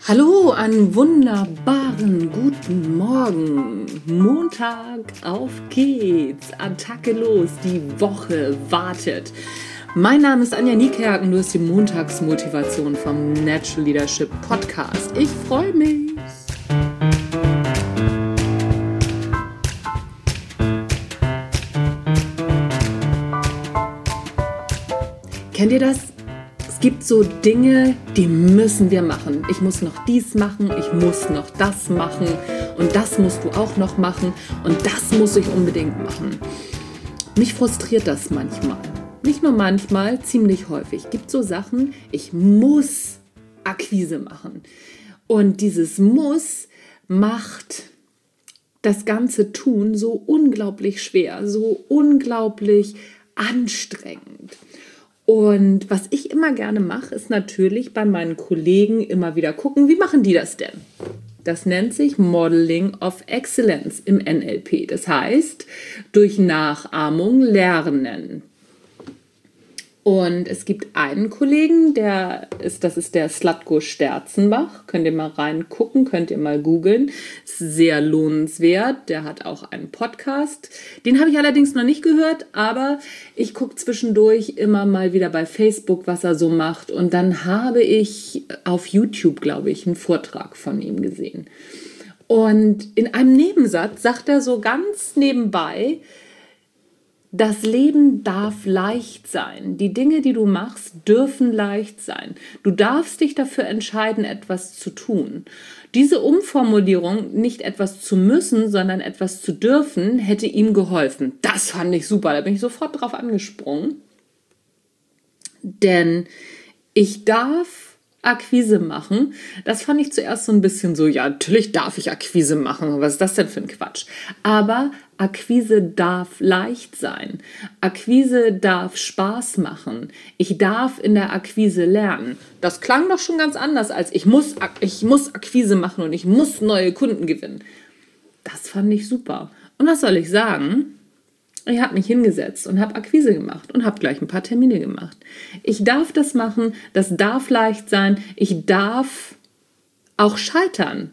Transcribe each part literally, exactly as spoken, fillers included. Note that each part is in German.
Hallo, einen wunderbaren guten Morgen. Montag, auf geht's. Attacke los, die Woche wartet. Mein Name ist Anja Niekerken, du hast die Montagsmotivation vom Natural Leadership Podcast. Ich freue mich. Kennt ihr das? Es gibt so Dinge, die müssen wir machen. Ich muss noch dies machen, ich muss noch das machen und das musst du auch noch machen und das muss ich unbedingt machen. Mich frustriert das manchmal. Nicht nur manchmal, ziemlich häufig. Es gibt so Sachen, ich muss Akquise machen. Und dieses Muss macht das ganze Tun so unglaublich schwer, so unglaublich anstrengend. Und was ich immer gerne mache, ist natürlich bei meinen Kollegen immer wieder gucken, wie machen die das denn? Das nennt sich Modeling of Excellence im N L P. Das heißt, durch Nachahmung lernen. Und es gibt einen Kollegen, der ist, das ist der Slatko Sterzenbach. Könnt ihr mal reingucken, könnt ihr mal googeln. Ist sehr lohnenswert. Der hat auch einen Podcast. Den habe ich allerdings noch nicht gehört, aber ich gucke zwischendurch immer mal wieder bei Facebook, was er so macht. Und dann habe ich auf YouTube, glaube ich, einen Vortrag von ihm gesehen. Und in einem Nebensatz sagt er so ganz nebenbei: Das Leben darf leicht sein. Die Dinge, die du machst, dürfen leicht sein. Du darfst dich dafür entscheiden, etwas zu tun. Diese Umformulierung, nicht etwas zu müssen, sondern etwas zu dürfen, hätte ihm geholfen. Das fand ich super, da bin ich sofort drauf angesprungen. Denn ich darf Akquise machen. Das fand ich zuerst so ein bisschen so, ja, natürlich darf ich Akquise machen. Was ist das denn für ein Quatsch? Aber Akquise darf leicht sein. Akquise darf Spaß machen. Ich darf in der Akquise lernen. Das klang doch schon ganz anders als ich muss, ich muss Akquise machen und ich muss neue Kunden gewinnen. Das fand ich super. Und was soll ich sagen? Ich habe mich hingesetzt und habe Akquise gemacht und habe gleich ein paar Termine gemacht. Ich darf das machen, das darf leicht sein. Ich darf auch scheitern.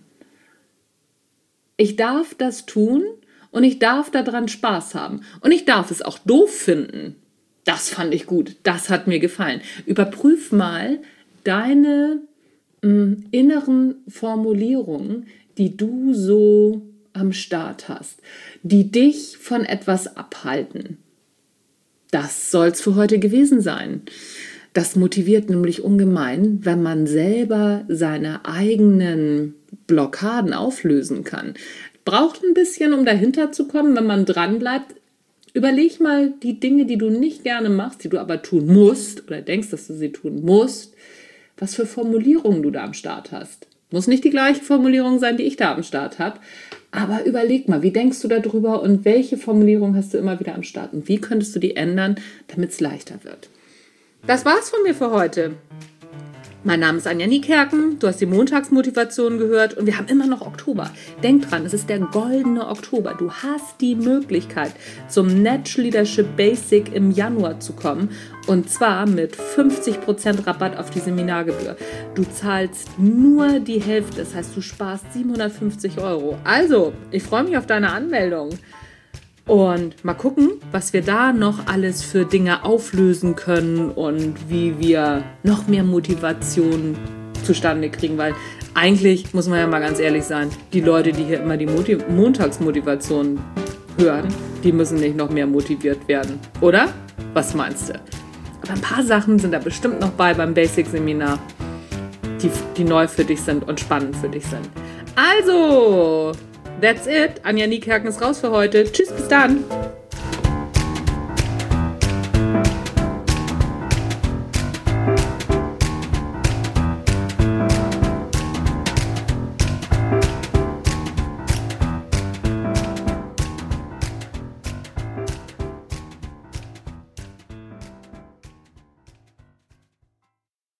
Ich darf das tun und ich darf daran Spaß haben. Und ich darf es auch doof finden. Das fand ich gut, das hat mir gefallen. Überprüf mal deine mh, inneren Formulierungen, die du so am Start hast, die dich von etwas abhalten. Das soll es für heute gewesen sein. Das motiviert nämlich ungemein, wenn man selber seine eigenen Blockaden auflösen kann. Braucht ein bisschen, um dahinter zu kommen, wenn man dran bleibt. Überleg mal die Dinge, die du nicht gerne machst, die du aber tun musst oder denkst, dass du sie tun musst, was für Formulierungen du da am Start hast. Muss nicht die gleiche Formulierung sein, die ich da am Start habe, aber überleg mal, wie denkst du darüber und welche Formulierung hast du immer wieder am Start und wie könntest du die ändern, damit es leichter wird. Das war's von mir für heute. Mein Name ist Anja Niekerken, du hast die Montagsmotivation gehört und wir haben immer noch Oktober. Denk dran, es ist der goldene Oktober. Du hast die Möglichkeit, zum Natural Leadership Basic im Januar zu kommen und zwar mit fünfzig Prozent Rabatt auf die Seminargebühr. Du zahlst nur die Hälfte, das heißt, du sparst siebenhundertfünfzig Euro. Also, ich freue mich auf deine Anmeldung. Und mal gucken, was wir da noch alles für Dinge auflösen können und wie wir noch mehr Motivation zustande kriegen. Weil eigentlich, muss man ja mal ganz ehrlich sein, die Leute, die hier immer die Motiv- Montagsmotivation hören, die müssen nicht noch mehr motiviert werden. Oder? Was meinst du? Aber ein paar Sachen sind da bestimmt noch bei beim Basic-Seminar, die, die neu für dich sind und spannend für dich sind. Also, that's it. Anja Niekerken ist raus für heute. Tschüss, bis dann.